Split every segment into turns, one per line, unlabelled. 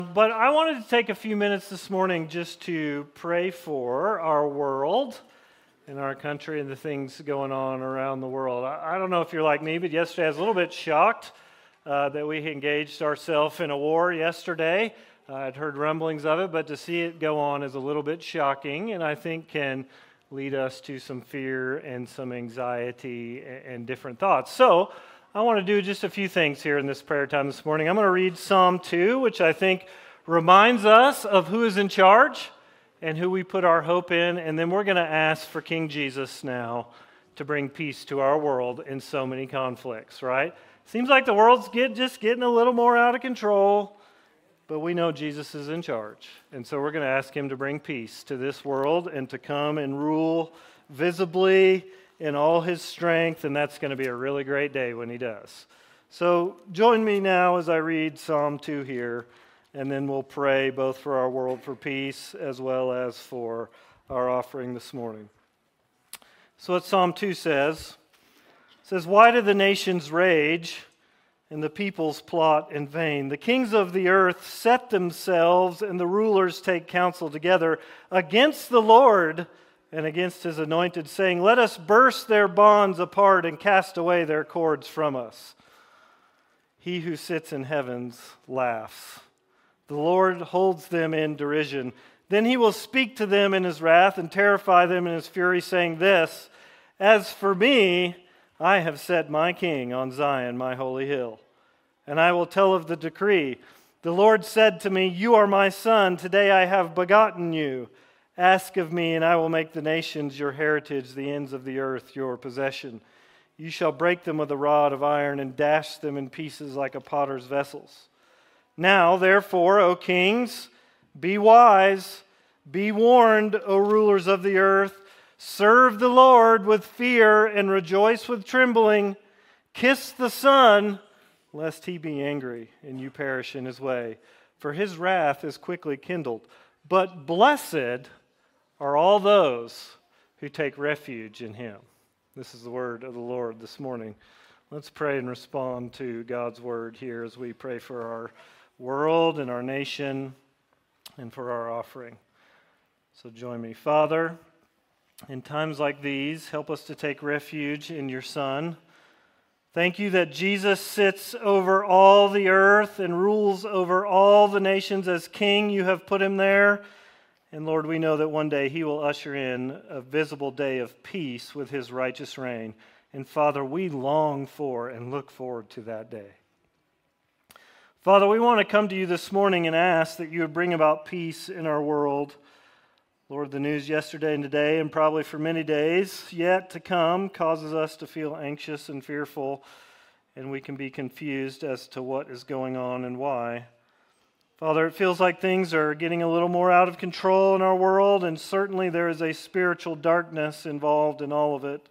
But I wanted to take a few minutes this morning just to pray for our world and our country and the things going on around the world. I don't know if you're like me, but yesterday I was a little bit shocked that we engaged ourselves in a war yesterday. I'd heard rumblings of it, but to see it go on is a little bit shocking, and I think can lead us to some fear and some anxiety and different thoughts. So I want to do just a few things here in this prayer time this morning. I'm going to read Psalm 2, which I think reminds us of who is in charge and who we put our hope in, and then we're going to ask for King Jesus now to bring peace to our world in so many conflicts, right? Seems like the world's just getting a little more out of control, but we know Jesus is in charge, and so we're going to ask Him to bring peace to this world and to come and rule visibly in all His strength, and that's going to be a really great day when He does. So join me now as I read Psalm 2 here, and then we'll pray both for our world for peace as well as for our offering this morning. So what Psalm 2 says, it says, "Why do the nations rage and the peoples plot in vain? The kings of the earth set themselves, and the rulers take counsel together against the Lord and against His anointed, saying, 'Let us burst their bonds apart and cast away their cords from us.' He who sits in heavens laughs. The Lord holds them in derision. Then He will speak to them in His wrath and terrify them in His fury, saying this, 'As for me, I have set my king on Zion, my holy hill. And I will tell of the decree. The Lord said to me, "You are my son. Today I have begotten you. Ask of me, and I will make the nations your heritage, the ends of the earth your possession. You shall break them with a rod of iron and dash them in pieces like a potter's vessels. Now, therefore, O kings, be wise, be warned, O rulers of the earth. Serve the Lord with fear and rejoice with trembling. Kiss the Son, lest He be angry and you perish in His way. For His wrath is quickly kindled. But blessed are all those who take refuge in Him." This is the word of the Lord this morning. Let's pray and respond to God's word here as we pray for our world and our nation and for our offering. So join me. Father, in times like these, help us to take refuge in Your Son. Thank You that Jesus sits over all the earth and rules over all the nations as King. You have put Him there. And Lord, we know that one day He will usher in a visible day of peace with His righteous reign. And Father, we long for and look forward to that day. Father, we want to come to You this morning and ask that You would bring about peace in our world. Lord, the news yesterday and today, and probably for many days yet to come, causes us to feel anxious and fearful, and we can be confused as to what is going on and why. Father, it feels like things are getting a little more out of control in our world, and certainly there is a spiritual darkness involved in all of it.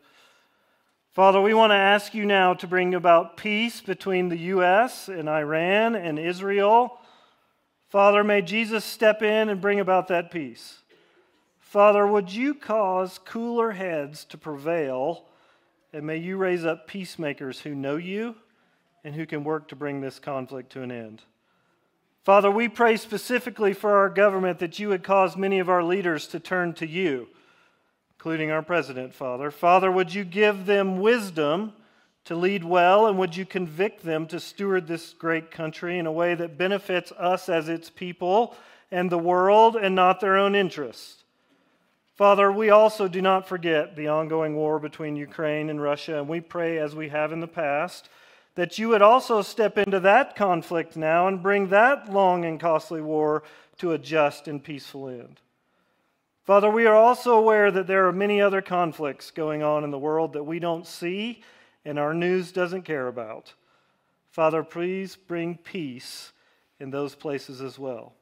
Father, we want to ask You now to bring about peace between the U.S. and Iran and Israel. Father, may Jesus step in and bring about that peace. Father, would You cause cooler heads to prevail, and may You raise up peacemakers who know You and who can work to bring this conflict to an end. Father, we pray specifically for our government that You would cause many of our leaders to turn to You, including our president, Father. Father, would You give them wisdom to lead well, and would You convict them to steward this great country in a way that benefits us as its people and the world and not their own interests. Father, we also do not forget the ongoing war between Ukraine and Russia, and we pray, as we have in the past, that You would also step into that conflict now and bring that long and costly war to a just and peaceful end. Father, we are also aware that there are many other conflicts going on in the world that we don't see and our news doesn't care about. Father, please bring peace in those places as well.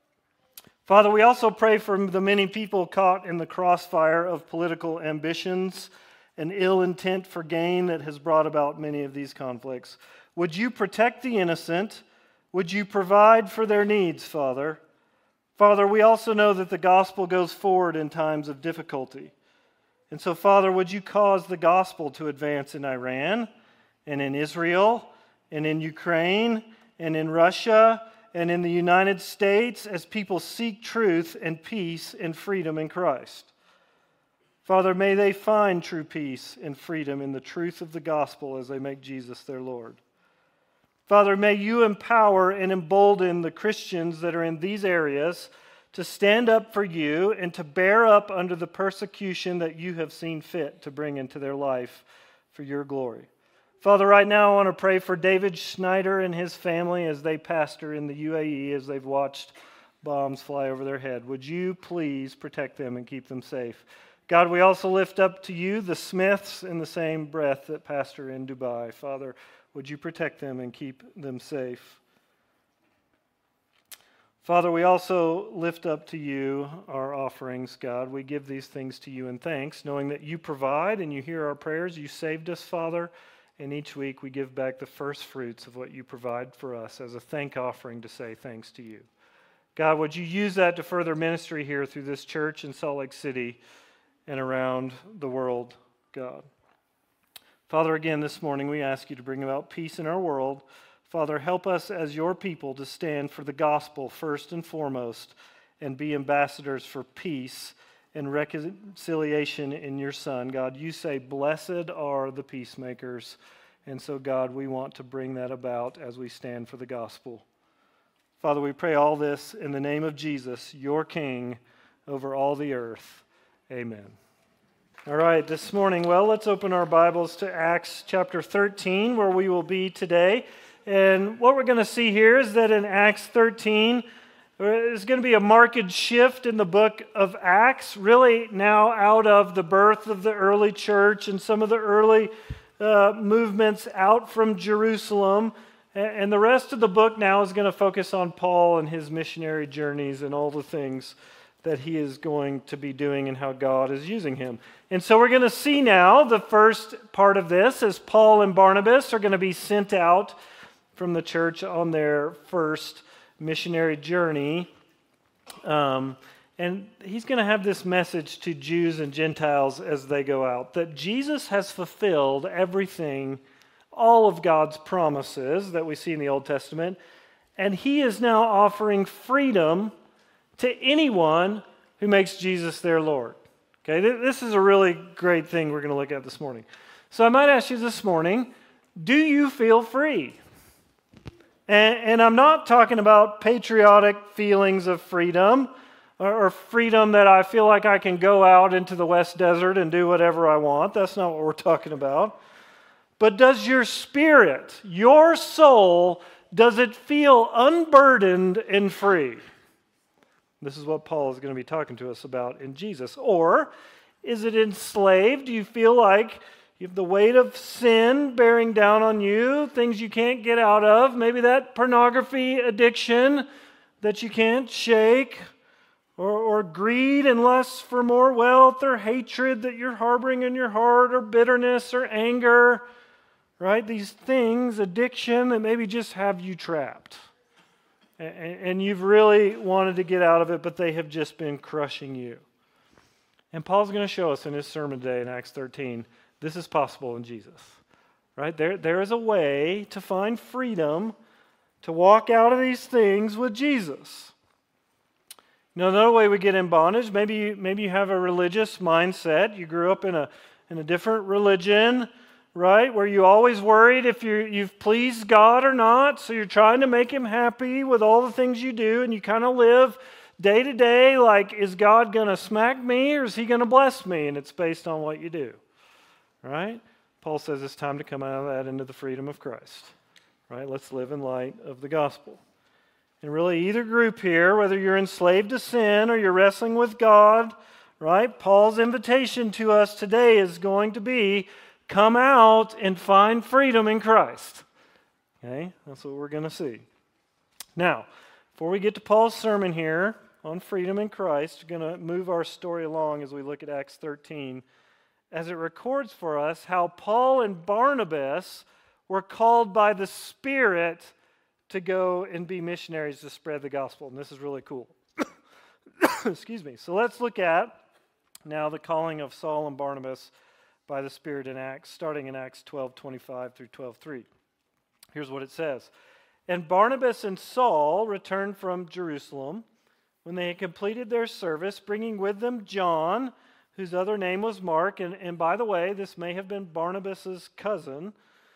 Father, we also pray for the many people caught in the crossfire of political ambitions and ill intent for gain that has brought about many of these conflicts. Would You protect the innocent? Would You provide for their needs, Father? Father, we also know that the gospel goes forward in times of difficulty. And so, Father, would You cause the gospel to advance in Iran and in Israel and in Ukraine and in Russia and in the United States as people seek truth and peace and freedom in Christ. Father, may they find true peace and freedom in the truth of the gospel as they make Jesus their Lord. Father, may you empower and embolden the Christians that are in these areas to stand up for you and to bear up under the persecution that you have seen fit to bring into their life for your glory. Father, right now I want to pray for David Schneider and his family as they pastor in the UAE as they've watched bombs fly over their head. Would you please protect them and keep them safe? God, we also lift up to you the Smiths in the same breath that pastor in Dubai. Father, would you protect them and keep them safe? Father, we also lift up to you our offerings, God. We give these things to you in thanks, knowing that you provide and you hear our prayers. You saved us, Father, and each week we give back the first fruits of what you provide for us as a thank offering to say thanks to you. God, would you use that to further ministry here through this church in Salt Lake City and around the world, God. Father, again this morning we ask you to bring about peace in our world. Father, help us as your people to stand for the gospel first and foremost and be ambassadors for peace and reconciliation in your Son. God, you say, blessed are the peacemakers. And so, God, we want to bring that about as we stand for the gospel. Father, we pray all this in the name of Jesus, your King over all the earth. Amen. All right, this morning, let's open our Bibles to Acts chapter 13, where we will be today. And what we're going to see here is that in Acts 13, there's going to be a marked shift in the book of Acts, really now out of the birth of the early church and some of the early movements out from Jerusalem. And the rest of the book now is going to focus on Paul and his missionary journeys and all the things that he is going to be doing and how God is using him. And so we're going to see now the first part of this as Paul and Barnabas are going to be sent out from the church on their first missionary journey. And he's going to have this message to Jews and Gentiles as they go out, that Jesus has fulfilled everything, all of God's promises that we see in the Old Testament, and he is now offering freedom to anyone who makes Jesus their Lord. Okay, this is a really great thing we're going to look at this morning. So I might ask you this morning, do you feel free? And I'm not talking about patriotic feelings of freedom or freedom that I feel like I can go out into the West Desert and do whatever I want. That's not what we're talking about. But does your spirit, your soul, does it feel unburdened and free? This is what Paul is going to be talking to us about in Jesus. Or is it enslaved? Do you feel like you have the weight of sin bearing down on you, things you can't get out of, maybe that pornography addiction that you can't shake, or greed and lust for more wealth, or hatred that you're harboring in your heart, or bitterness or anger, right? These things, addiction that maybe just have you trapped. And you've really wanted to get out of it, but they have just been crushing you. And Paul's going to show us in his sermon today in Acts 13, this is possible in Jesus. Right? There is a way to find freedom to walk out of these things with Jesus. Another way we get in bondage, maybe you have a religious mindset. You grew up in a different religion, right? Where you always worried if you've pleased God or not. So you're trying to make him happy with all the things you do, and you kind of live day to day like, is God going to smack me or is he going to bless me? And it's based on what you do, right? Paul says it's time to come out of that into the freedom of Christ, right? Let's live in light of the gospel. And really either group here, whether you're enslaved to sin or you're wrestling with God, right? Paul's invitation to us today is going to be, come out and find freedom in Christ. Okay, that's what we're going to see. Now, before we get to Paul's sermon here on freedom in Christ, we're going to move our story along as we look at Acts 13, as it records for us how Paul and Barnabas were called by the Spirit to go and be missionaries to spread the gospel. And this is really cool. Excuse me. So let's look at now the calling of Saul and Barnabas by the Spirit in Acts, starting in Acts 12:25 through 12:3. Here's what it says. And Barnabas and Saul returned from Jerusalem when they had completed their service, bringing with them John, whose other name was Mark. And by the way, this may have been Barnabas's cousin.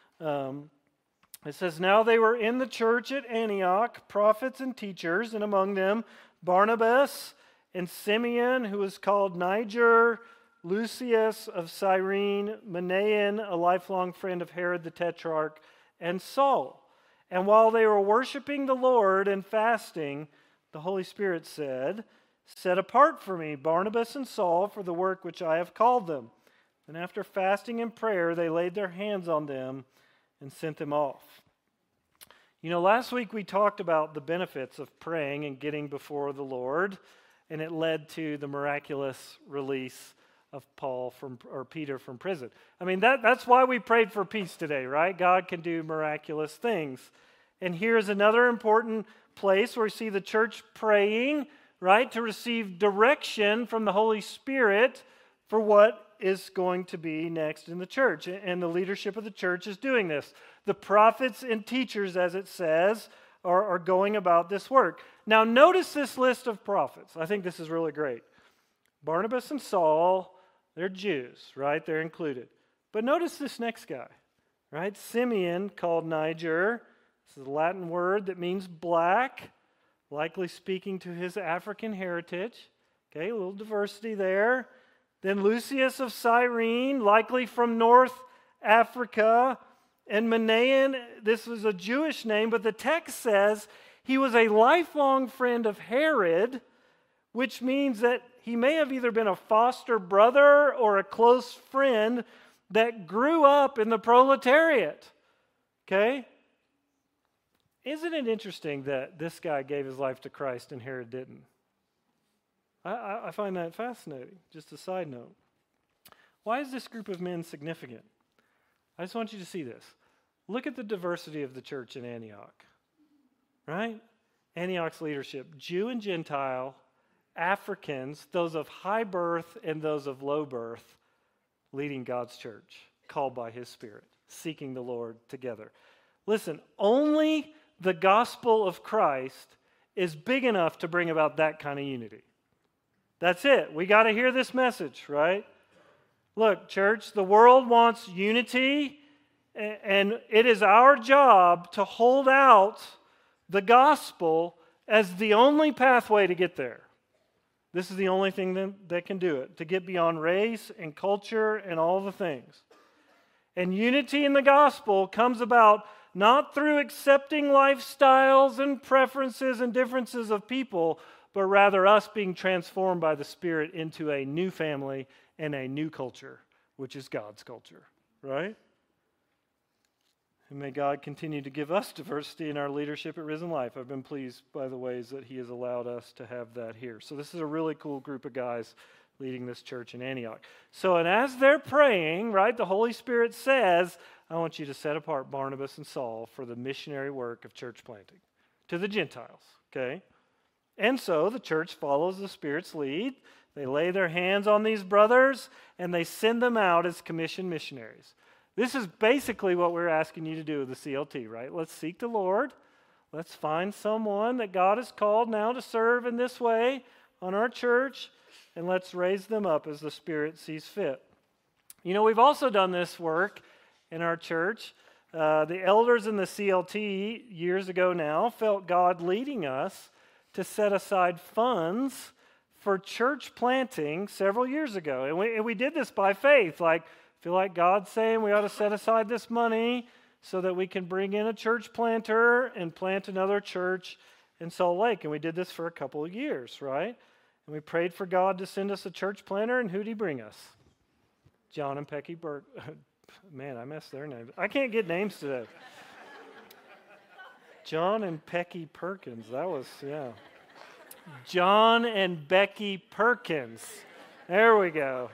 It says, now they were in the church at Antioch, prophets and teachers, and among them Barnabas and Simeon, who was called Niger, Lucius of Cyrene, Manaen, a lifelong friend of Herod the Tetrarch, and Saul. And while they were worshiping the Lord and fasting, the Holy Spirit said, set apart for me Barnabas and Saul for the work which I have called them. And after fasting and prayer, they laid their hands on them and sent them off. You know, last week we talked about the benefits of praying and getting before the Lord, and it led to the miraculous release of Peter from prison. I mean, that's why we prayed for peace today, right? God can do miraculous things. And here's another important place where we see the church praying, right, to receive direction from the Holy Spirit for what is going to be next in the church. And the leadership of the church is doing this. The prophets and teachers, as it says, are going about this work. Now, notice this list of prophets. I think this is really great. Barnabas and Saul, they're Jews, right? They're included. But notice this next guy, right? Simeon, called Niger. This is a Latin word that means black, likely speaking to his African heritage. Okay, a little diversity there. Then Lucius of Cyrene, likely from North Africa. And Manaen, this was a Jewish name, but the text says he was a lifelong friend of Herod, which means that he may have either been a foster brother or a close friend that grew up in the proletariat. Okay? Isn't it interesting that this guy gave his life to Christ and Herod didn't? I find that fascinating. Just a side note. Why is this group of men significant? I just want you to see this. Look at the diversity of the church in Antioch. Right? Antioch's leadership, Jew and Gentile, Africans, those of high birth and those of low birth, leading God's church, called by His Spirit, seeking the Lord together. Listen, only the gospel of Christ is big enough to bring about that kind of unity. That's it. We got to hear this message, right? Look, church, the world wants unity, and it is our job to hold out the gospel as the only pathway to get there. This is the only thing that can do it, to get beyond race and culture and all the things. And unity in the gospel comes about not through accepting lifestyles and preferences and differences of people, but rather us being transformed by the Spirit into a new family and a new culture, which is God's culture, right? And may God continue to give us diversity in our leadership at Risen Life. I've been pleased by the ways that He has allowed us to have that here. So this is a really cool group of guys leading this church in Antioch. So, and as they're praying, right, the Holy Spirit says, I want you to set apart Barnabas and Saul for the missionary work of church planting to the Gentiles, okay? And so the church follows the Spirit's lead. They lay their hands on these brothers, and they send them out as commissioned missionaries. This is basically what we're asking you to do with the CLT, right? Let's seek the Lord. Let's find someone that God has called now to serve in this way on our church, and let's raise them up as the Spirit sees fit. You know, we've also done this work in our church. The elders in the CLT years ago now felt God leading us to set aside funds for church planting several years ago. And we did this by faith. Like, feel like God's saying we ought to set aside this money so that we can bring in a church planter and plant another church in Salt Lake. And we did this for a couple of years, right? And we prayed for God to send us a church planter, and who did He bring us? John and Becky Burke. Man, I messed their names. I can't get names today. John and Becky Perkins. That was, yeah. John and Becky Perkins. There we go.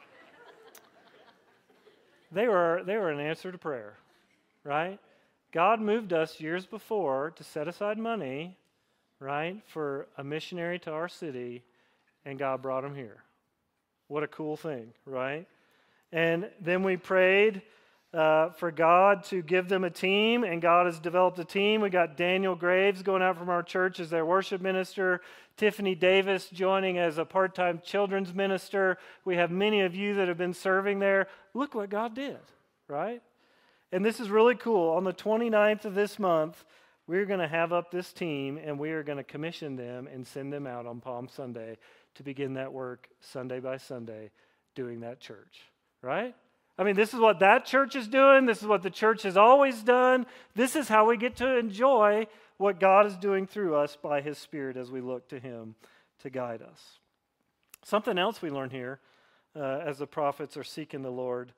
They were an answer to prayer, right? God moved us years before to set aside money, right, for a missionary to our city, and God brought him here. What a cool thing, right? And then we prayed for God to give them a team, and God has developed a team. We got Daniel Graves going out from our church as their worship minister, Tiffany Davis joining as a part-time children's minister. We have many of you that have been serving there. Look what God did, right? And this is really cool. On the 29th of this month, we're going to have up this team, and we are going to commission them and send them out on Palm Sunday to begin that work Sunday by Sunday doing that church, right? I mean, this is what that church is doing. This is what the church has always done. This is how we get to enjoy what God is doing through us by His Spirit as we look to Him to guide us. Something else we learn here as the prophets are seeking the Lord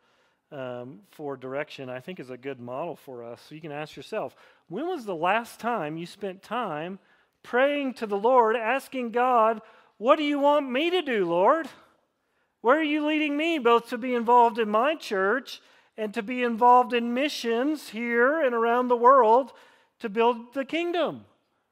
for direction, I think is a good model for us. So you can ask yourself, when was the last time you spent time praying to the Lord, asking God, what do you want me to do, Lord? Where are you leading me, both to be involved in my church and to be involved in missions here and around the world to build the kingdom?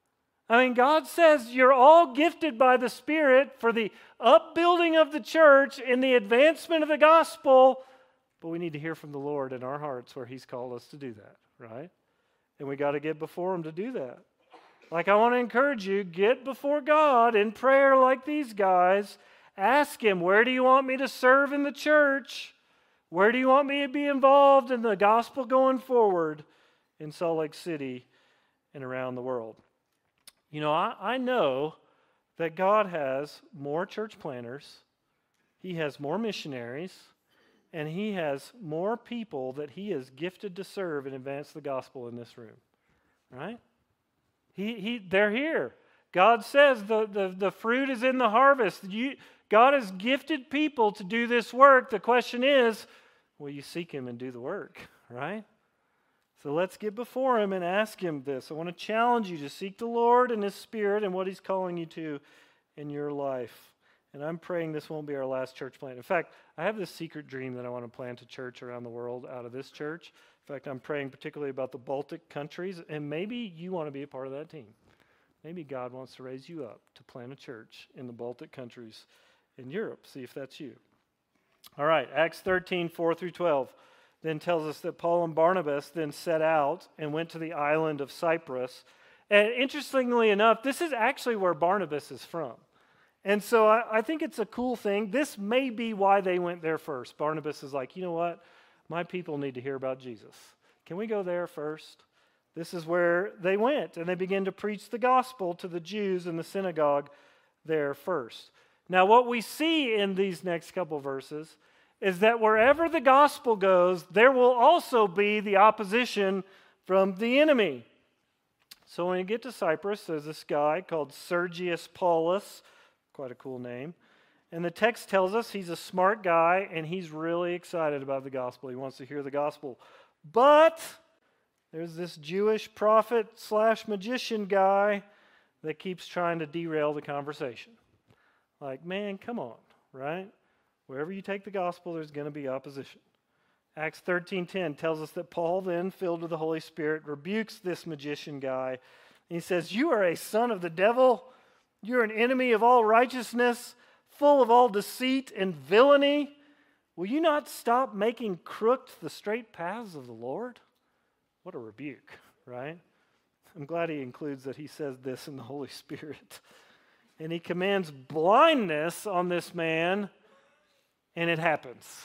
I mean, God says you're all gifted by the Spirit for the upbuilding of the church and the advancement of the gospel, but we need to hear from the Lord in our hearts where He's called us to do that, right? And we got to get before Him to do that. Like, I want to encourage you, get before God in prayer like these guys. Ask Him, where do you want me to serve in the church? Where do you want me to be involved in the gospel going forward in Salt Lake City and around the world? You know, I know that God has more church planners, He has more missionaries, and He has more people that He is gifted to serve and advance the gospel in this room, right? They're here. God says the fruit is in the harvest. God has gifted people to do this work. The question is, will you seek Him and do the work, right? So let's get before Him and ask Him this. I want to challenge you to seek the Lord and His Spirit and what He's calling you to in your life. And I'm praying this won't be our last church plant. In fact, I have this secret dream that I want to plant a church around the world out of this church. In fact, I'm praying particularly about the Baltic countries, and maybe you want to be a part of that team. Maybe God wants to raise you up to plant a church in the Baltic countries in Europe. See if that's you. All right, Acts 13, 4 through 12 then tells us that Paul and Barnabas then set out and went to the island of Cyprus. And interestingly enough, this is actually where Barnabas is from. And so I think it's a cool thing. This may be why they went there first. Barnabas is like, you know what? My people need to hear about Jesus. Can we go there first? This is where they went, and they began to preach the gospel to the Jews in the synagogue there first. Now, what we see in these next couple verses is that wherever the gospel goes, there will also be the opposition from the enemy. So when you get to Cyprus, there's this guy called Sergius Paulus, quite a cool name. And the text tells us he's a smart guy, and he's really excited about the gospel. He wants to hear the gospel. But there's this Jewish prophet/magician guy that keeps trying to derail the conversation. Like, man, come on, right? Wherever you take the gospel, there's going to be opposition. Acts 13:10 tells us that Paul then, filled with the Holy Spirit, rebukes this magician guy. And he says, you are a son of the devil. You're an enemy of all righteousness, full of all deceit and villainy. Will you not stop making crooked the straight paths of the Lord? What a rebuke, right? I'm glad he includes that he says this in the Holy Spirit. And he commands blindness on this man, and it happens.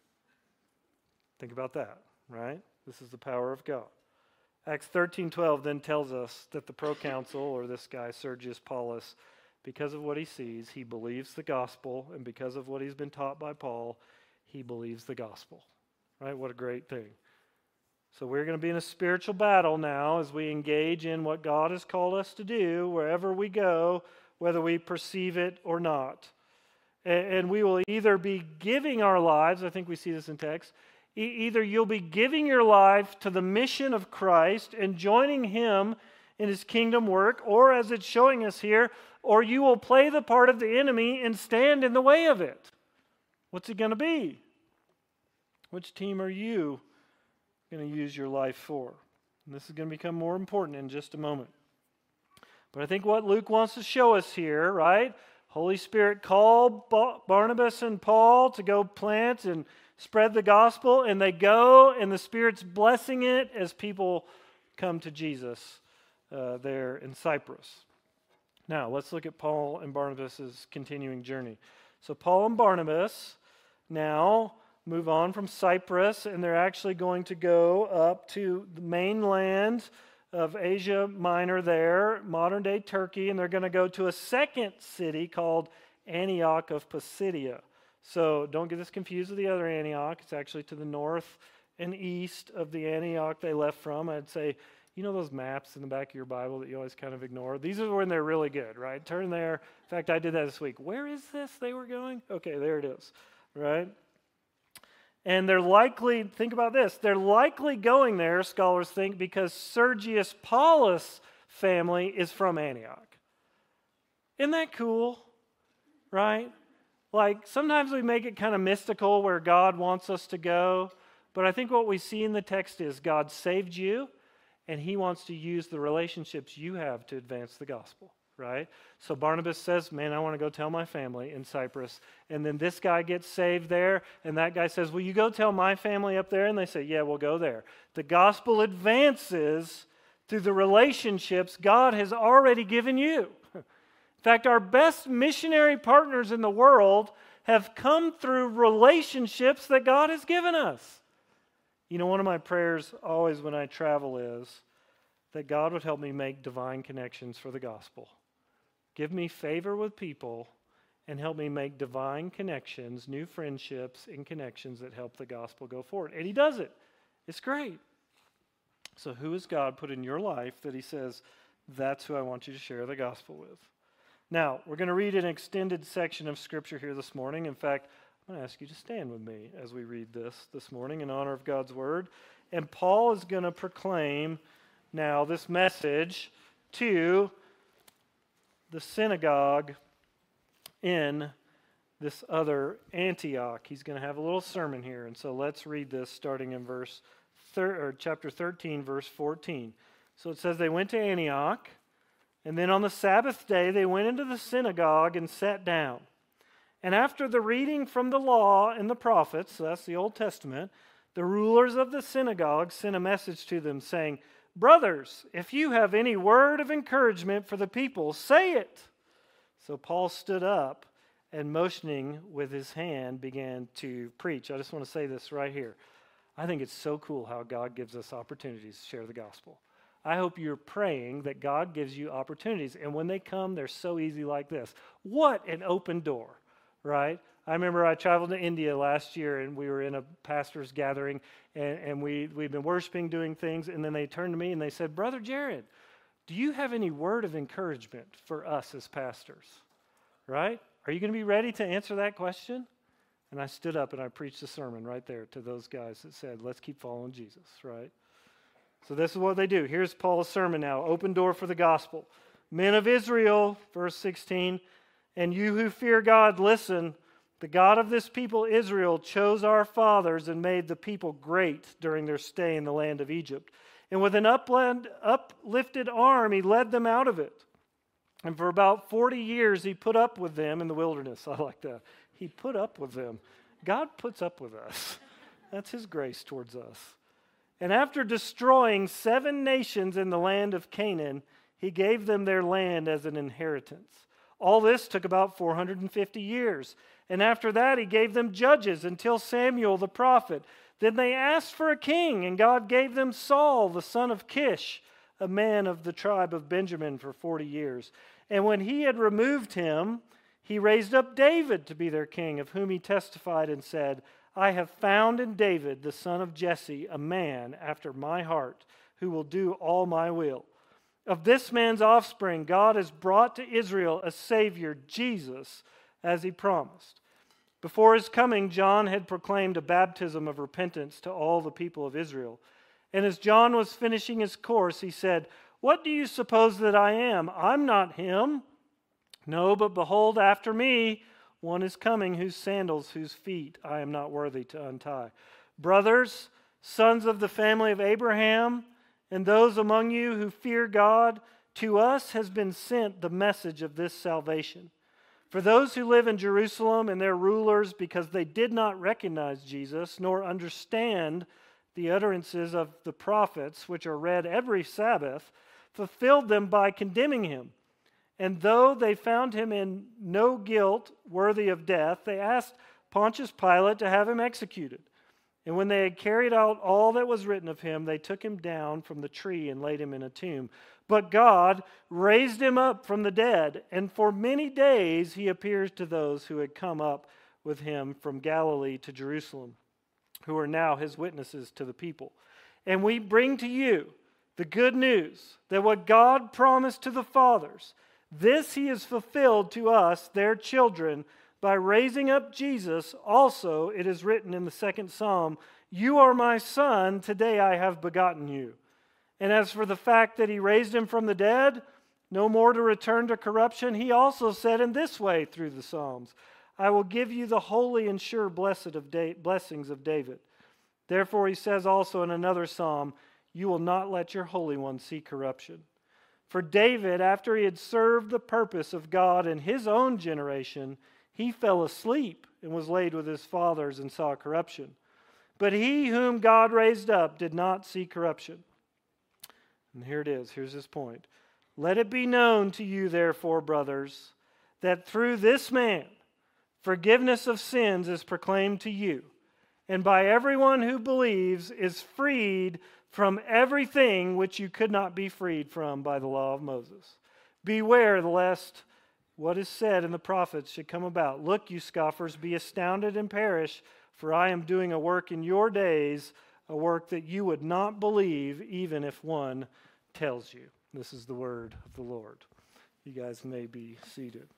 Think about that, right? This is the power of God. Acts 13:12 then tells us that the proconsul, or this guy, Sergius Paulus, because of what he sees, he believes the gospel, and because of what he's been taught by Paul, he believes the gospel, right? What a great thing. So we're going to be in a spiritual battle now as we engage in what God has called us to do wherever we go, whether we perceive it or not. And we will either be giving our lives, I think we see this in text, either you'll be giving your life to the mission of Christ and joining Him in His kingdom work, or as it's showing us here, or you will play the part of the enemy and stand in the way of it. What's it going to be? Which team are you going to use your life for? And this is going to become more important in just a moment. But I think what Luke wants to show us here, right? Holy Spirit called Barnabas and Paul to go plant and spread the gospel, and they go, and the Spirit's blessing it as people come to Jesus there in Cyprus. Now, let's look at Paul and Barnabas' continuing journey. So Paul and Barnabas now move on from Cyprus, and they're actually going to go up to the mainland of Asia Minor there, modern-day Turkey, and they're going to go to a second city called Antioch of Pisidia. So don't get this confused with the other Antioch. It's actually to the north and east of the Antioch they left from. I'd say, you know those maps in the back of your Bible that you always kind of ignore? These are when they're really good, right? Turn there. In fact, I did that this week. Where is this they were going? Okay, there it is, right? And they're likely, think about this, they're likely going there, scholars think, because Sergius Paulus' family is from Antioch. Isn't that cool? Right? Like, sometimes we make it kind of mystical where God wants us to go, but I think what we see in the text is God saved you, and He wants to use the relationships you have to advance the gospel. Right? So Barnabas says, man, I want to go tell my family in Cyprus. And then this guy gets saved there, and that guy says, will you go tell my family up there? And they say, yeah, we'll go there. The gospel advances through the relationships God has already given you. In fact, our best missionary partners in the world have come through relationships that God has given us. You know, one of my prayers always when I travel is that God would help me make divine connections for the gospel. Give me favor with people and help me make divine connections, new friendships and connections that help the gospel go forward. And He does it. It's great. So who has God put in your life that He says, that's who I want you to share the gospel with? Now, we're going to read an extended section of Scripture here this morning. In fact, I'm going to ask you to stand with me as we read this morning in honor of God's Word. And Paul is going to proclaim now this message to the synagogue in this other Antioch. He's going to have a little sermon here. And so let's read this starting in chapter 13, verse 14. So it says, they went to Antioch, and then on the Sabbath day they went into the synagogue and sat down. And after the reading from the law and the prophets, so that's the Old Testament, the rulers of the synagogue sent a message to them saying, brothers, if you have any word of encouragement for the people, say it. So Paul stood up and motioning with his hand began to preach. I just want to say this right here. I think it's so cool how God gives us opportunities to share the gospel. I hope you're praying that God gives you opportunities. And when they come, they're so easy like this. What an open door, right? I remember I traveled to India last year, and we were in a pastor's gathering, and we'd been worshiping, doing things, and then they turned to me and they said, Brother Jared, do you have any word of encouragement for us as pastors? Right? Are you going to be ready to answer that question? And I stood up and I preached a sermon right there to those guys that said, let's keep following Jesus, right? So this is what they do. Here's Paul's sermon now, open door for the gospel. Men of Israel, verse 16, and you who fear God, listen. The God of this people, Israel, chose our fathers and made the people great during their stay in the land of Egypt. And with an uplifted arm, He led them out of it. And for about 40 years, He put up with them in the wilderness. I like that. He put up with them. God puts up with us. That's His grace towards us. And after destroying 7 nations in the land of Canaan, He gave them their land as an inheritance. All this took about 450 years. And after that, He gave them judges until Samuel the prophet. Then they asked for a king, and God gave them Saul, the son of Kish, a man of the tribe of Benjamin, for 40 years. And when He had removed him, He raised up David to be their king, of whom He testified and said, I have found in David, the son of Jesse, a man after my heart, who will do all my will. Of this man's offspring, God has brought to Israel a Savior, Jesus, as He promised. Before His coming, John had proclaimed a baptism of repentance to all the people of Israel. And as John was finishing his course, he said, what do you suppose that I am? I'm not him. No, but behold, after me, one is coming whose sandals, whose feet I am not worthy to untie. Brothers, sons of the family of Abraham, and those among you who fear God, to us has been sent the message of this salvation. For those who live in Jerusalem and their rulers, because they did not recognize Jesus, nor understand the utterances of the prophets, which are read every Sabbath, fulfilled them by condemning him. And though they found him in no guilt worthy of death, they asked Pontius Pilate to have him executed. And when they had carried out all that was written of him, they took him down from the tree and laid him in a tomb. But God raised him up from the dead, and for many days he appears to those who had come up with him from Galilee to Jerusalem, who are now his witnesses to the people. And we bring to you the good news that what God promised to the fathers, this he has fulfilled to us, their children, by raising up Jesus. Also, it is written in the second Psalm, "You are my son, today I have begotten you." And as for the fact that he raised him from the dead, no more to return to corruption, he also said in this way through the Psalms, "I will give you the holy and sure blessings of David." Therefore he says also in another Psalm, "You will not let your Holy One see corruption." For David, after he had served the purpose of God in his own generation, he fell asleep and was laid with his fathers and saw corruption. But he whom God raised up did not see corruption. And here it is. Here's his point. Let it be known to you, therefore, brothers, that through this man forgiveness of sins is proclaimed to you, and by everyone who believes is freed from everything which you could not be freed from by the law of Moses. Beware lest what is said in the prophets should come about. Look, you scoffers, be astounded and perish, for I am doing a work in your days, a work that you would not believe even if one tells you. This is the word of the Lord. You guys may be seated.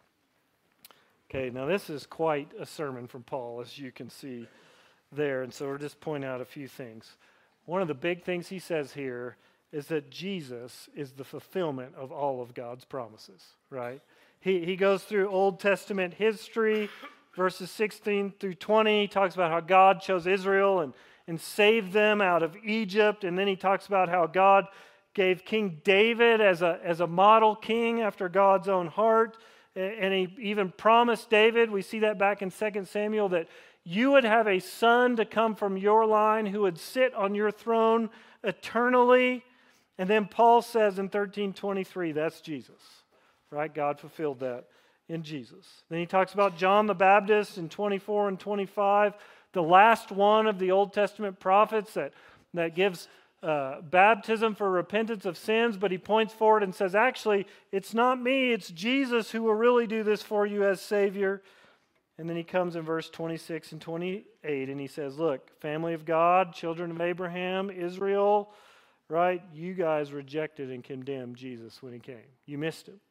Okay, now this is quite a sermon from Paul, as you can see there. And so we'll just point out a few things. One of the big things he says here is that Jesus is the fulfillment of all of God's promises, right? He goes through Old Testament history, verses 16 through 20. He talks about how God chose Israel and saved them out of Egypt. And then he talks about how God gave King David as a model king after God's own heart. And he even promised David, we see that back in 2 Samuel, that you would have a son to come from your line who would sit on your throne eternally. And then Paul says in 13:23, that's Jesus, right? God fulfilled that in Jesus. Then he talks about John the Baptist in 24 and 25, the last one of the Old Testament prophets that gives baptism for repentance of sins, but he points forward and says, actually, it's not me, it's Jesus who will really do this for you as Savior. And then he comes in verse 26 and 28 and he says, look, family of God, children of Abraham, Israel, right? You guys rejected and condemned Jesus when he came. You missed him.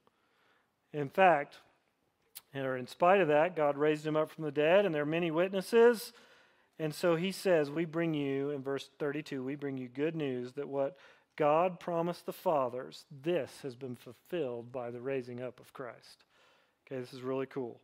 In fact, or in spite of that, God raised him up from the dead, and there are many witnesses. And so he says, we bring you, in verse 32, we bring you good news that what God promised the fathers, this has been fulfilled by the raising up of Christ. Okay, this is really cool.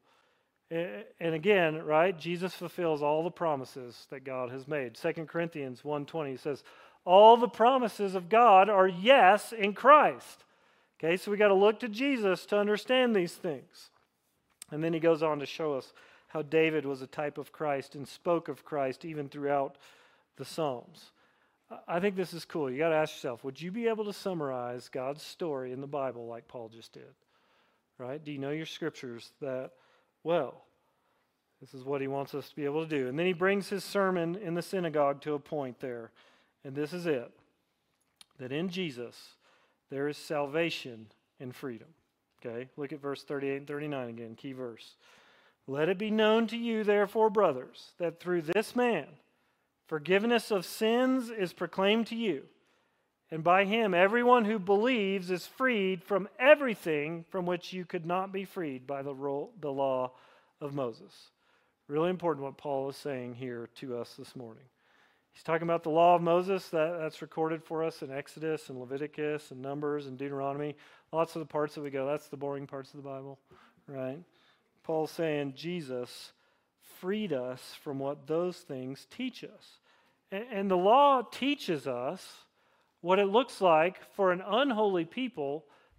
And again, right, Jesus fulfills all the promises that God has made. 2 Corinthians 1:20 says, all the promises of God are yes in Christ. Okay, so we got to look to Jesus to understand these things. And then he goes on to show us how David was a type of Christ and spoke of Christ even throughout the Psalms. I think this is cool. You got to ask yourself, would you be able to summarize God's story in the Bible like Paul just did? Right? Do you know your scriptures that well? This is what he wants us to be able to do. And then he brings his sermon in the synagogue to a point there. And this is it. That in Jesus, there is salvation and freedom. Okay, look at verse 38 and 39 again, key verse. Let it be known to you, therefore, brothers, that through this man forgiveness of sins is proclaimed to you, and by him everyone who believes is freed from everything from which you could not be freed by the law of Moses. Really important what Paul is saying here to us this morning. He's talking about the law of Moses that's recorded for us in Exodus and Leviticus and Numbers and Deuteronomy. Lots of the parts that we go, that's the boring parts of the Bible, right? Paul's saying Jesus freed us from what those things teach us. And the law teaches us what it looks like for an unholy people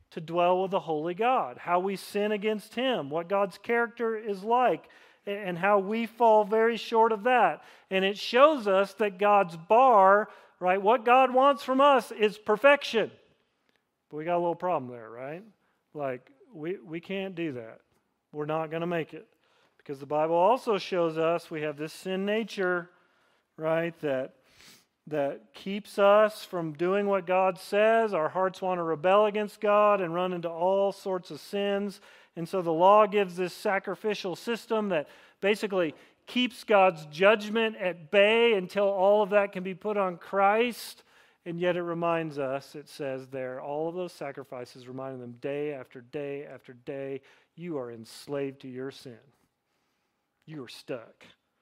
to dwell with the holy God, how we sin against Him, what God's character is like, and how we fall very short of that. And it shows us that God's bar, right, what God wants from us is perfection. But we got a little problem there, right? Like, we can't do that. We're not going to make it. Because the Bible also shows us we have this sin nature, right, that keeps us from doing what God says. Our hearts want to rebel against God and run into all sorts of sins. And so the law gives this sacrificial system that basically keeps God's judgment at bay until all of that can be put on Christ. And yet it reminds us, it says there, all of those sacrifices reminding them day after day after day, you are enslaved to your sin. You are stuck.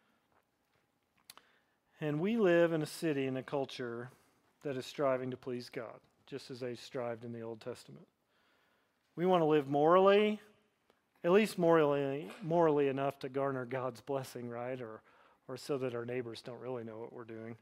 And we live in a city, in a culture that is striving to please God, just as they strived in the Old Testament. We want to live morally, at least morally enough to garner God's blessing, right? Or so that our neighbors don't really know what we're doing.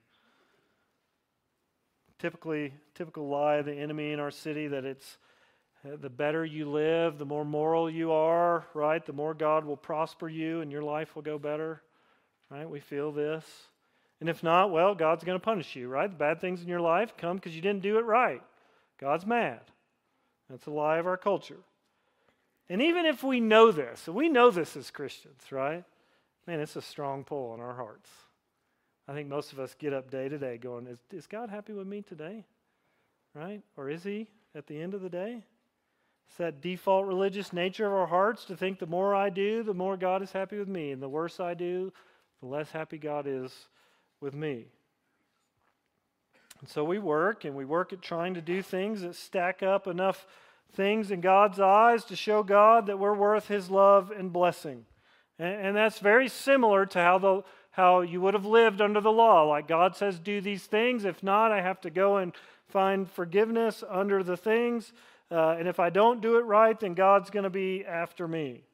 Typical lie of the enemy in our city that it's the better you live, the more moral you are, right? The more God will prosper you and your life will go better, right? We feel this. And if not, well, God's going to punish you, right? The bad things in your life come because you didn't do it right. God's mad. That's a lie of our culture. And even if we know this, and we know this as Christians, right? Man, it's a strong pull on our hearts. I think most of us get up day to day going, is God happy with me today? Right? Or is He at the end of the day? It's that default religious nature of our hearts to think the more I do, the more God is happy with me. And the worse I do, the less happy God is with me. And so we work at trying to do things that stack up enough things in God's eyes to show God that we're worth His love and blessing. And that's very similar to how you would have lived under the law. Like God says, do these things. If not, I have to go and find forgiveness under the things. And if I don't do it right, then God's going to be after me.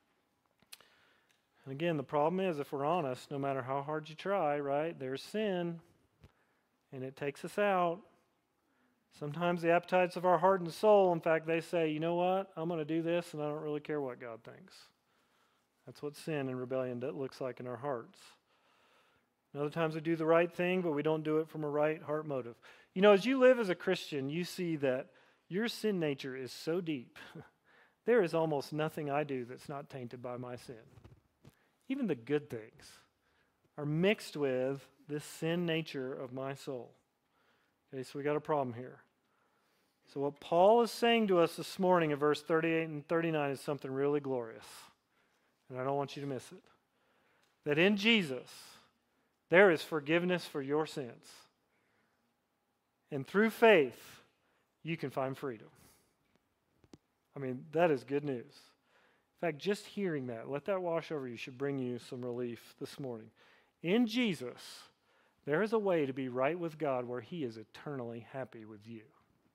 And again, the problem is, if we're honest, no matter how hard you try, right, there's sin, and it takes us out. Sometimes the appetites of our heart and soul, in fact, they say, you know what, I'm going to do this, and I don't really care what God thinks. That's what sin and rebellion looks like in our hearts. And other times we do the right thing, but we don't do it from a right heart motive. You know, as you live as a Christian, you see that your sin nature is so deep. There is almost nothing I do that's not tainted by my sin. Even the good things are mixed with this sin nature of my soul. Okay, so we got a problem here. So what Paul is saying to us this morning in verse 38 and 39 is something really glorious. And I don't want you to miss it. That in Jesus, there is forgiveness for your sins. And through faith, you can find freedom. I mean, that is good news. In fact, just hearing that, let that wash over you, should bring you some relief this morning. In Jesus, there is a way to be right with God where He is eternally happy with you.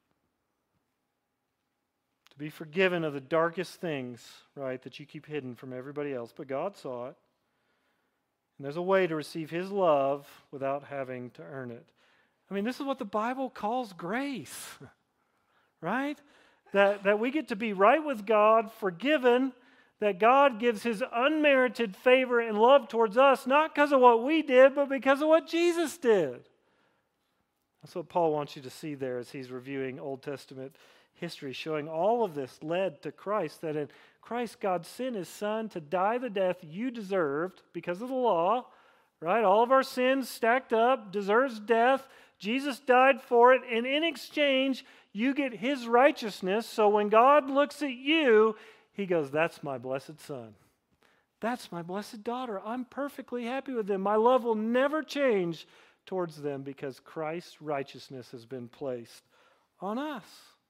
To be forgiven of the darkest things, right, that you keep hidden from everybody else. But God saw it. And there's a way to receive His love without having to earn it. I mean, this is what the Bible calls grace, right? That we get to be right with God, forgiven, that God gives His unmerited favor and love towards us, not because of what we did, but because of what Jesus did. That's what Paul wants you to see there as he's reviewing Old Testament history, showing all of this led to Christ, that in Christ God sent His Son to die the death you deserved because of the law, right? All of our sins stacked up, deserves death. Jesus died for it, and in exchange, you get His righteousness. So when God looks at you, He goes, that's my blessed son. That's my blessed daughter. I'm perfectly happy with them. My love will never change towards them because Christ's righteousness has been placed on us.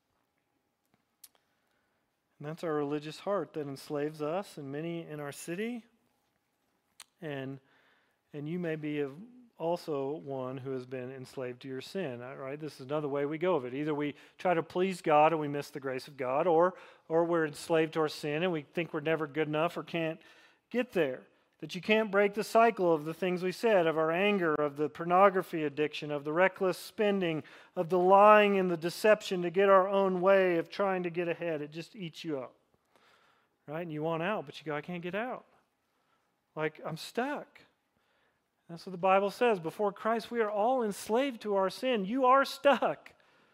And that's our religious heart that enslaves us and many in our city. And you may be also one who has been enslaved to your sin, right? This is another way we go of it. Either we try to please God and we miss the grace of God, or we're enslaved to our sin and we think we're never good enough or can't get there. That you can't break the cycle of the things we said, of our anger, of the pornography addiction, of the reckless spending, of the lying and the deception to get our own way, of trying to get ahead. It just eats you up. Right? And you want out, but you go, I can't get out. Like, I'm stuck. That's what the Bible says. Before Christ, we are all enslaved to our sin. You are stuck.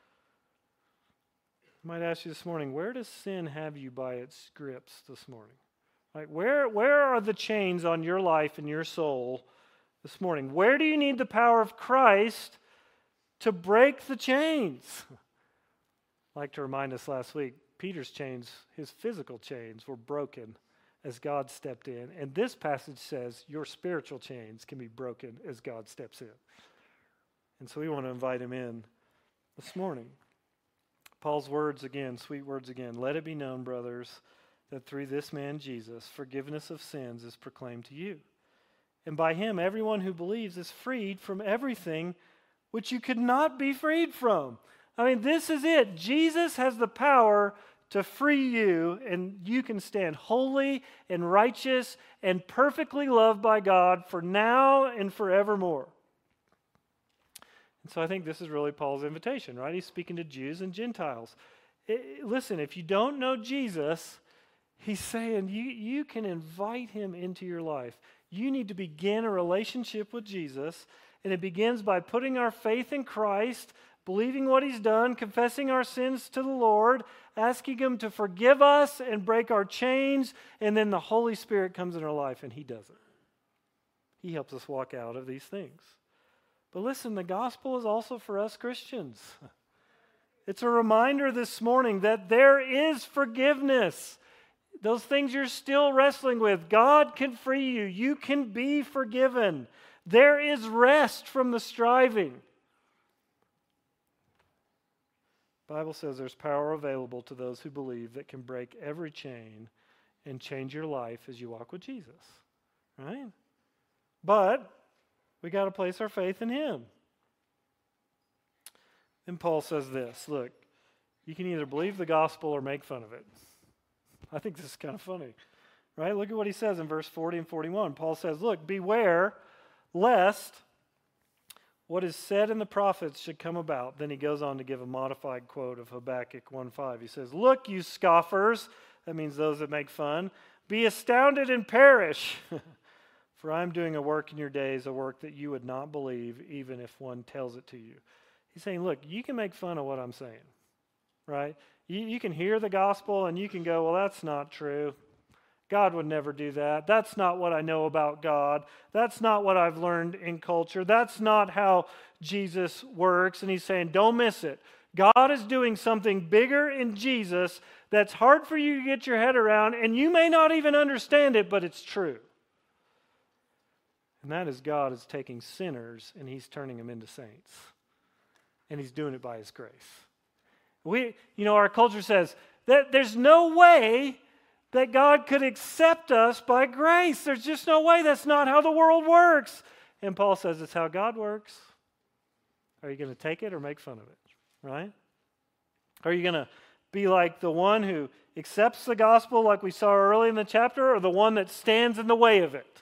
I might ask you this morning, where does sin have you by its grips this morning? Like, where are the chains on your life and your soul this morning? Where do you need the power of Christ to break the chains? I'd like to remind us last week, Peter's chains, his physical chains, were broken as God stepped in. And this passage says your spiritual chains can be broken as God steps in. And so we want to invite him in this morning. Paul's words again, sweet words again. Let it be known, brothers, that through this man Jesus, forgiveness of sins is proclaimed to you. And by him, everyone who believes is freed from everything which you could not be freed from. I mean, this is it. Jesus has the power to free you, and you can stand holy and righteous and perfectly loved by God for now and forevermore. And so I think this is really Paul's invitation, right? He's speaking to Jews and Gentiles. Listen, if you don't know Jesus, he's saying you can invite him into your life. You need to begin a relationship with Jesus, and it begins by putting our faith in Christ, believing what he's done, confessing our sins to the Lord, asking him to forgive us and break our chains, and then the Holy Spirit comes in our life and he does it. He helps us walk out of these things. But listen, the gospel is also for us Christians. It's a reminder this morning that there is forgiveness. Those things you're still wrestling with, God can free you. You can be forgiven. There is rest from the striving. The Bible says there's power available to those who believe that can break every chain and change your life as you walk with Jesus. Right? But we got to place our faith in him. Then Paul says this, look, you can either believe the gospel or make fun of it. I think this is kind of funny. Right? Look at what he says in verse 40 and 41. Paul says, look, beware lest what is said in the prophets should come about. Then he goes on to give a modified quote of Habakkuk 1:5. He says, look, you scoffers, that means those that make fun, be astounded and perish. For I am doing a work in your days, a work that you would not believe, even if one tells it to you. He's saying, look, you can make fun of what I'm saying, right? You can hear the gospel and you can go, well, that's not true. God would never do that. That's not what I know about God. That's not what I've learned in culture. That's not how Jesus works. And he's saying, don't miss it. God is doing something bigger in Jesus that's hard for you to get your head around, and you may not even understand it, but it's true. And that is God is taking sinners and he's turning them into saints. And he's doing it by his grace. Our culture says that there's no way that God could accept us by grace. There's just no way. That's not how the world works. And Paul says it's how God works. Are you going to take it or make fun of it? Right? Are you going to be like the one who accepts the gospel like we saw early in the chapter, or the one that stands in the way of it?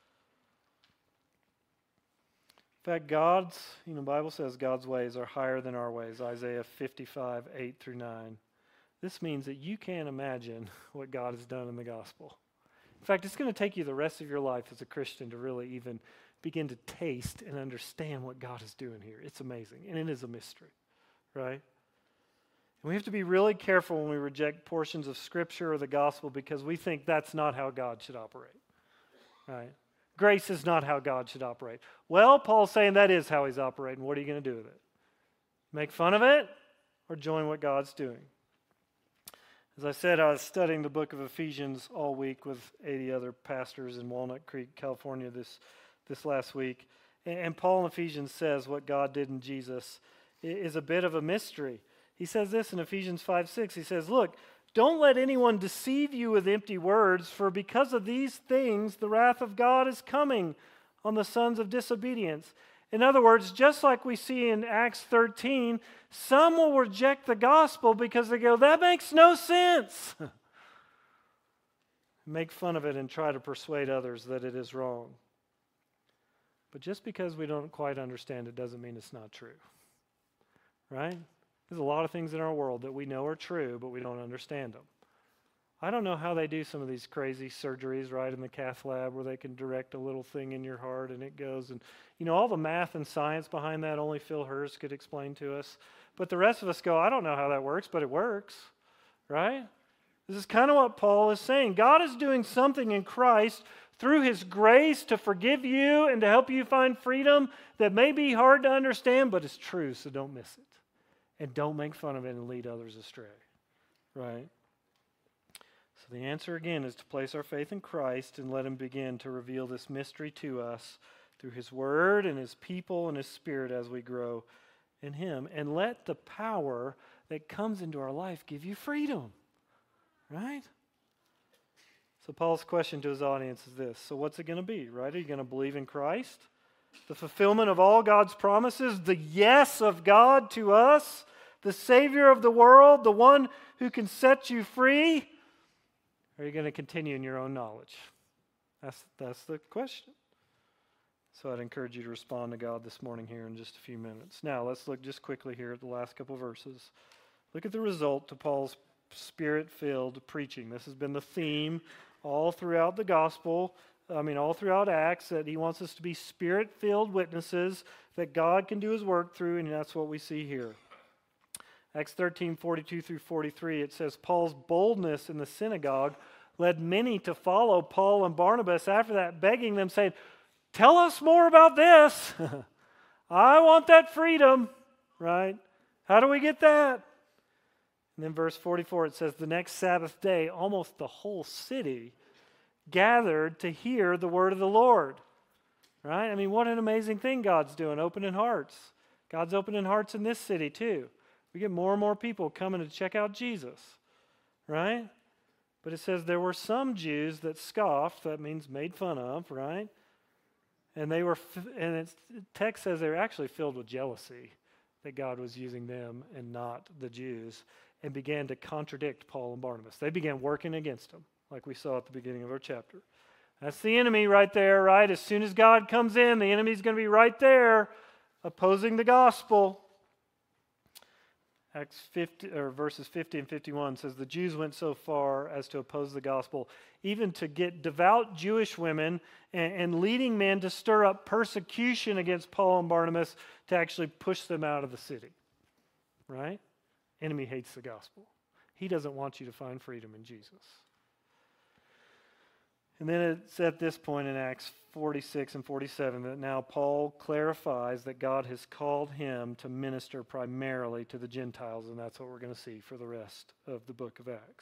In fact, the Bible says God's ways are higher than our ways. Isaiah 55, 8 through 9. This means that you can't imagine what God has done in the gospel. In fact, it's going to take you the rest of your life as a Christian to really even begin to taste and understand what God is doing here. It's amazing, and it is a mystery, right? And we have to be really careful when we reject portions of Scripture or the gospel because we think that's not how God should operate, right? Grace is not how God should operate. Well, Paul's saying that is how he's operating. What are you going to do with it? Make fun of it or join what God's doing? As I said, I was studying the book of Ephesians all week with 80 other pastors in Walnut Creek, California this last week. And Paul in Ephesians says what God did in Jesus is a bit of a mystery. He says this in Ephesians 5:6. He says, look, don't let anyone deceive you with empty words, for because of these things, the wrath of God is coming on the sons of disobedience. In other words, just like we see in Acts 13, some will reject the gospel because they go, that makes no sense. make fun of it and try to persuade others that it is wrong. But just because we don't quite understand it doesn't mean it's not true. Right? There's a lot of things in our world that we know are true, but we don't understand them. I don't know how they do some of these crazy surgeries, right, in the cath lab where they can direct a little thing in your heart and it goes. And, all the math and science behind that, only Phil Hurst could explain to us. But the rest of us go, I don't know how that works, but it works, right? This is kind of what Paul is saying. God is doing something in Christ through His grace to forgive you and to help you find freedom that may be hard to understand, but it's true, so don't miss it. And don't make fun of it and lead others astray, right? So the answer again is to place our faith in Christ and let Him begin to reveal this mystery to us through His Word and His people and His Spirit as we grow in Him. And let the power that comes into our life give you freedom, right? So Paul's question to his audience is this. So what's it going to be, right? Are you going to believe in Christ? The fulfillment of all God's promises, the yes of God to us, the Savior of the world, the one who can set you free? Or are you going to continue in your own knowledge? That's the question. So I'd encourage you to respond to God this morning here in just a few minutes. Now, let's look just quickly here at the last couple of verses. Look at the result to Paul's Spirit-filled preaching. This has been the theme all throughout the gospel, all throughout Acts, that he wants us to be Spirit-filled witnesses that God can do His work through, and that's what we see here. Acts 13, 42 through 43, it says, Paul's boldness in the synagogue led many to follow Paul and Barnabas after that, begging them, saying, tell us more about this. I want that freedom, right? How do we get that? And then verse 44, it says, the next Sabbath day, almost the whole city gathered to hear the word of the Lord, right? What an amazing thing God's doing, opening hearts. God's opening hearts in this city too. We get more and more people coming to check out Jesus, right? But it says there were some Jews that scoffed, that means made fun of, right? And the text says they were actually filled with jealousy that God was using them and not the Jews, and began to contradict Paul and Barnabas. They began working against them, like we saw at the beginning of our chapter. That's the enemy right there, right? As soon as God comes in, the enemy's going to be right there opposing the gospel. Acts 50, or verses 50 and 51 says, the Jews went so far as to oppose the gospel, even to get devout Jewish women and leading men to stir up persecution against Paul and Barnabas to actually push them out of the city. Right? Enemy hates the gospel. He doesn't want you to find freedom in Jesus. And then it's at this point in Acts 46 and 47 that now Paul clarifies that God has called him to minister primarily to the Gentiles, and that's what we're going to see for the rest of the book of Acts.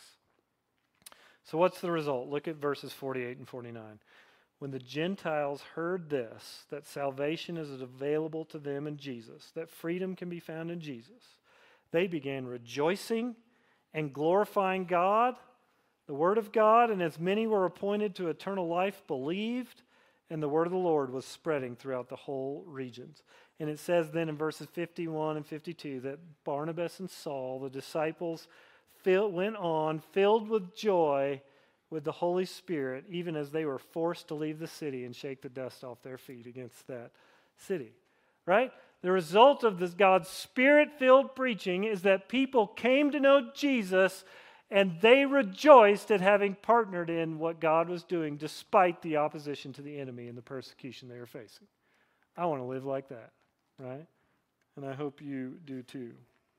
So what's the result? Look at verses 48 and 49. When the Gentiles heard this, that salvation is available to them in Jesus, that freedom can be found in Jesus, they began rejoicing and glorifying God, the word of God, and as many were appointed to eternal life believed, and the word of the Lord was spreading throughout the whole regions. And it says then in verses 51 and 52 that Barnabas and Saul, the disciples, went on filled with joy with the Holy Spirit, even as they were forced to leave the city and shake the dust off their feet against that city. Right? The result of this God's Spirit-filled preaching is that people came to know Jesus, and they rejoiced at having partnered in what God was doing despite the opposition to the enemy and the persecution they were facing. I want to live like that, right? And I hope you do too.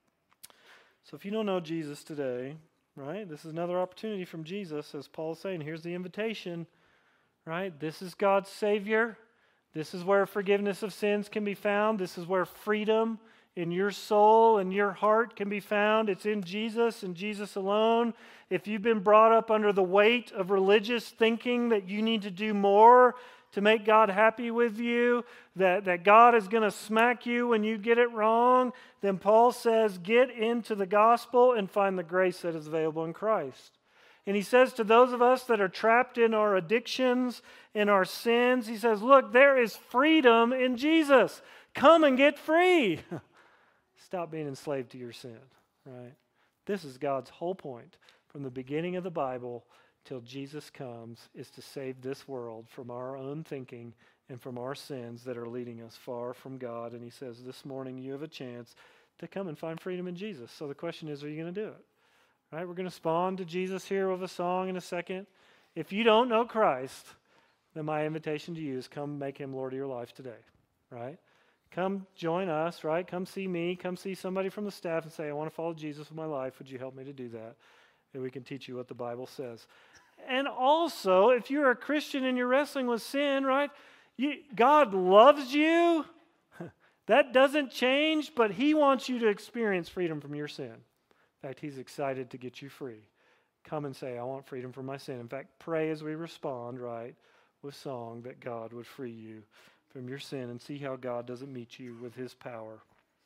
So if you don't know Jesus today, right, this is another opportunity from Jesus, as Paul's saying. Here's the invitation, right? This is God's Savior. This is where forgiveness of sins can be found. This is where freedom in your soul and your heart can be found. It's in Jesus and Jesus alone. If you've been brought up under the weight of religious thinking that you need to do more to make God happy with you, that God is going to smack you when you get it wrong, then Paul says, get into the gospel and find the grace that is available in Christ. And he says to those of us that are trapped in our addictions, in our sins, he says, look, there is freedom in Jesus. Come and get free. Stop being enslaved to your sin, right? This is God's whole point from the beginning of the Bible till Jesus comes is to save this world from our own thinking and from our sins that are leading us far from God. And he says, this morning you have a chance to come and find freedom in Jesus. So the question is, are you going to do it? Right? We're going to respond to Jesus here with a song in a second. If you don't know Christ, then my invitation to you is come make him Lord of your life today. Right? Come join us, right? Come see me. Come see somebody from the staff and say, I want to follow Jesus with my life. Would you help me to do that? And we can teach you what the Bible says. And also, if you're a Christian and you're wrestling with sin, right? God loves you. That doesn't change, but he wants you to experience freedom from your sin. In fact, he's excited to get you free. Come and say, I want freedom from my sin. In fact, pray as we respond, right, with song that God would free you from your sin and see how God doesn't meet you with his power.